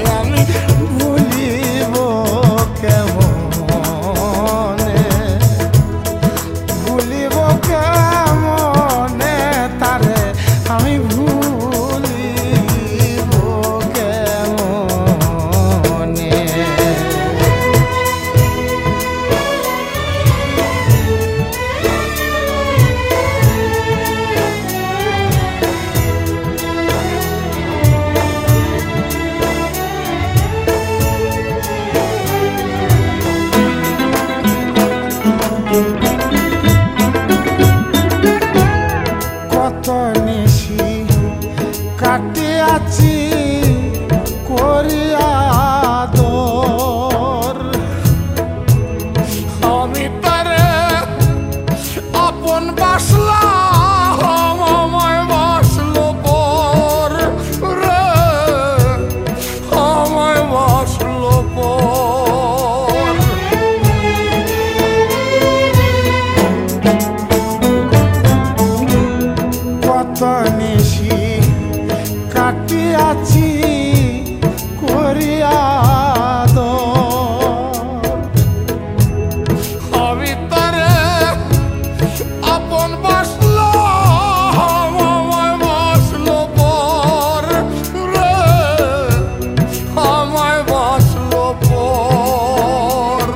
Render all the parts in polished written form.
আমি ভুলিব কেমনে, ভুলিব কেমনে তারে আমি ভুলিব কেমনে। কত নিশি কাটিয়াছি করিয়া দর, আমি তারে আপন বাসলাম আমায় বাসলো পর রে, আমায় বাসলো পর। কত নিশি কাটিয়াছি করিয়া দর, আমি তারে আপন বাসলাম আমায় বাসলো পর রে, আমায় বাসলো পর।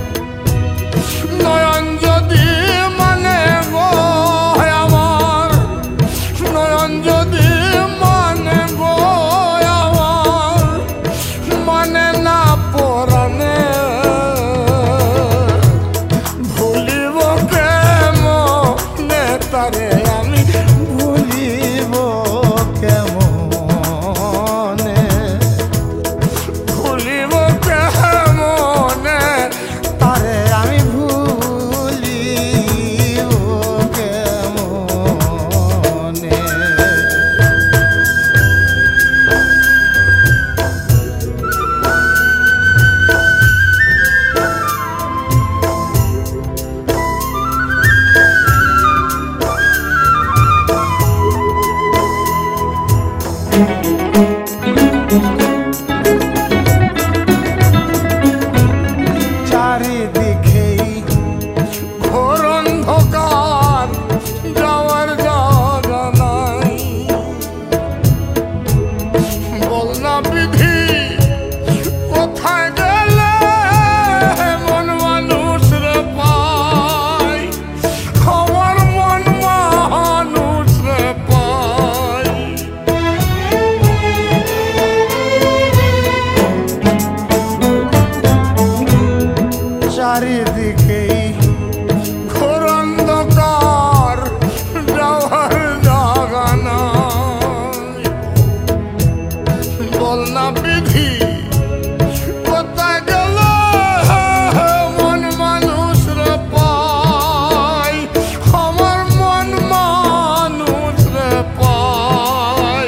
নয়ন যদি মানে গো আমার, নয়ন যদি মানে গো আমার, মানে না পরাণে ভুলিব কেমনে তারে আমি ভুলিব কেমনে, ভুলিব কেমনে তারে আমি ভুলিব কেমনে। চারিদিকেই ঘোর অন্ধকার, যাওয়ার জায়গা নাই। বল না বিধি কোথায় গেলে মন মানুষ রে পাই, আমার মন মানুষ রে পাই। চারিদিকেই ঘোর অন্ধকার, যাওয়ার জায়গা নাই। বল না বিধি কোথায় গেল মন মানুষ রে পাই, আমার মন মানুষ রে পাই।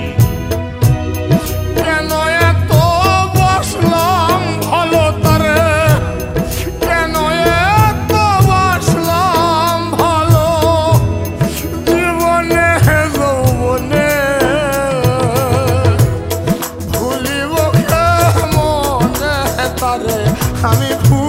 কেন এত বসলাম ভালো তারে, কেন এত বসলাম ভালো জীবনে যৌবনে, ভুলিব কেমনে তারে আমি